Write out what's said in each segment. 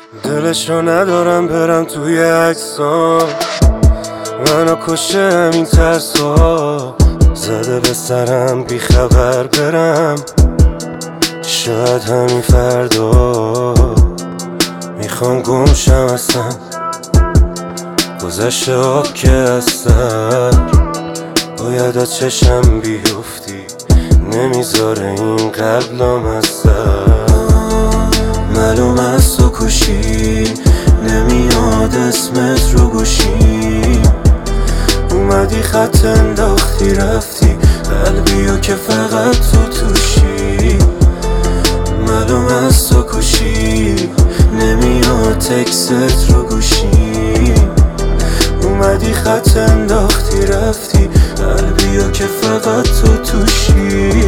دلشو ندارم برم توی عکسام، منو کشه همین ترسا. زده به سرم بی خبر برم، شاید همین فردا میخوام گمشم اصلا. گذشته آب که از سر باید از چشم بیفتی، نمیذاره این قلب لامصب. معلوم از تو کشی، نمیاد اسمت رو گوشی. اومدی خط انداختی رفتی، قلبیو که فقط تو توشی. معلوم از تو کشی، نمیاد تکست رو گوشی. اومدی خط انداختی رفتی، قلبیو که فقط تو توشی.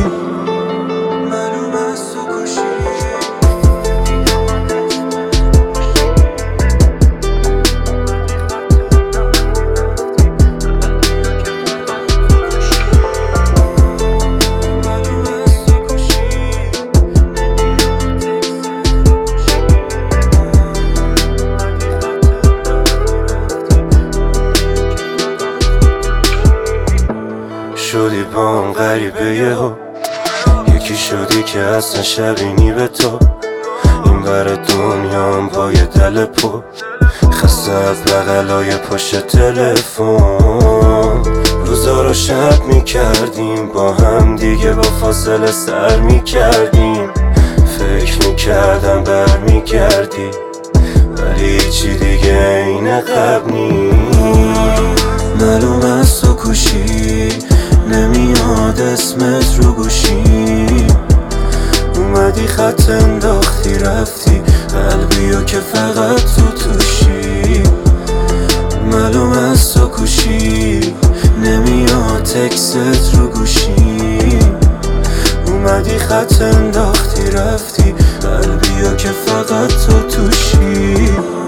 شدی با هم غریبه یهو، یکی شدی که اصلا شبینی به تو. این بر دنیام با یه دل پر، خسته از بغلای پشت تلفن. روزا رو شب میکردیم با هم دیگه، با فاصله سر میکردیم. فکر میکردم بر میگردی، ولی چی دیگه این قبل نیست. معلوم از تو کشی، نمیاد اسمت رو گوشی. اومدی خط انداختی رفتی، قلبیو که فقط تو توشی. معلوم از تو کشی، نمیاد تکست رو گوشی. اومدی خط انداختی رفتی، قلبیو که فقط تو توشی.